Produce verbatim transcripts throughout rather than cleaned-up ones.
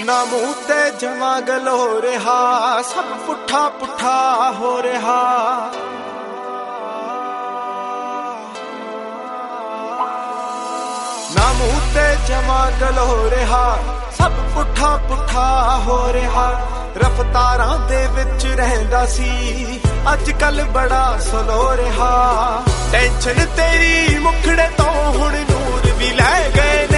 ना मूंह ते जमा गलो रहा, सब पुठा पुठा हो रहा। ना मूंह ते जमा गलो रहा, सब पुठा पुठा हो रहा। रफ्तारां दे विच रहिंदा सी, अज कल बड़ा सलो रहा। टेंशन तेरी मुखड़े तो हुण नूर भी लै गए ने।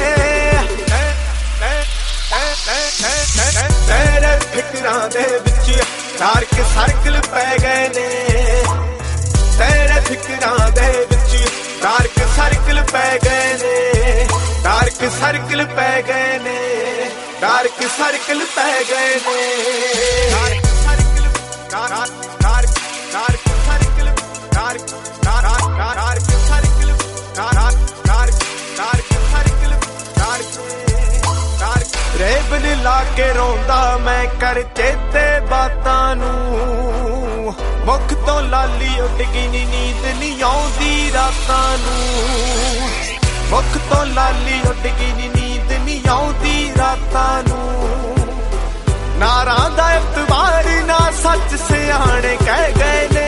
तेरे फिकरां दे विच डार्क सर्कल पै गए ने। तेरे फिकरां दे विच डार्क सर्कल पै गए ने। डार्क सर्कल पै गए ने। डार्क सर्कल पै गए ने। Dark circle dark dark dark circle dark dark dark circle dark dark dark circle dark dark. Ray Ban ला के रोंदा मैं कर चेते बातां नूं। मुख तो लाली उड गई नी, नींद नहीं आउंदी रातां नूं। मुख तो लाली उड गई नी, नींद नहीं आउंदी रातां नूं। नारां दा इतबार ना सच सियाणे कह गए ने।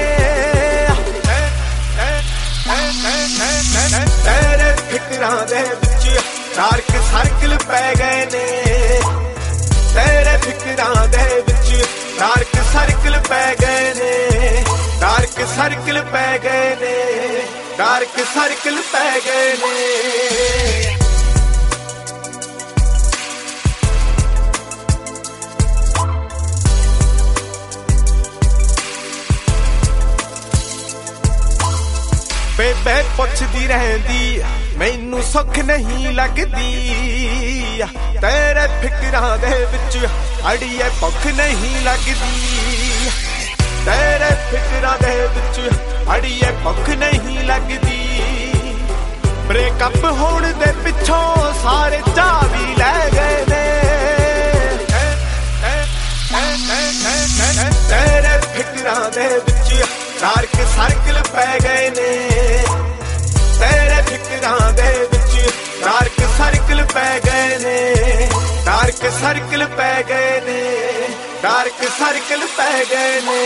तेरे फिकरां दे विच डार्क सर्कल पै गए ने। तेरे फिकरां दे विच डार्क सर्कल पै गए ने। डार्क सर्कल पै गए ने। डार्क सर्कल पै गए ने। बेबे पुछदी रहंदी मैनू सुख नहीं लगदी। तेरे फिकरां दे विच अड़िए भुख नहीं लगदी। तेरे फिकरां दे विच अड़िए भुख नहीं लगदी। ब्रेकअप होण दे पिछों सारे चाह भी लै गए ने। तेरे फिकरां दे विच डार्क सर्कल पै गए ने। तेरे फिकरां दे विच डार्क सर्कल पै गए ने। डार्क सर्कल पै गए ने। डार्क सर्कल पै गए ने।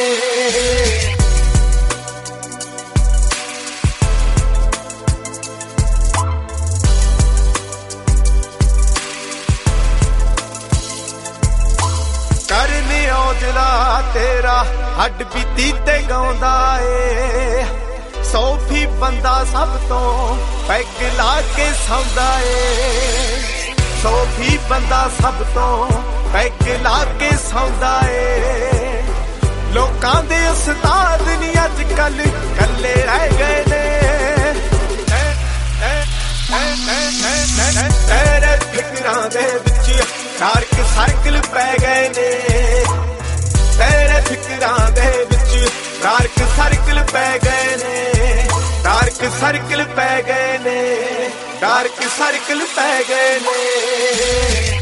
करने औजला तेरा हड्ड बीती ते गाउंदा ए। सोफी बंदा सब तो पैग ला के सौंदा ए। सोफी बंदा सब तो पैग ला के सौंदा ए। लोकां दे उस्ताद नी अज कल कल्ले रह गए ने। तेरे फिकरां दे विच डार्क सर्कल पै गए ने। तेरे फिकरां दे विच डार्क सर्कल पै गए ने। डार्क सर्कल पै गए ने। डार्क सर्कल पै गए ने।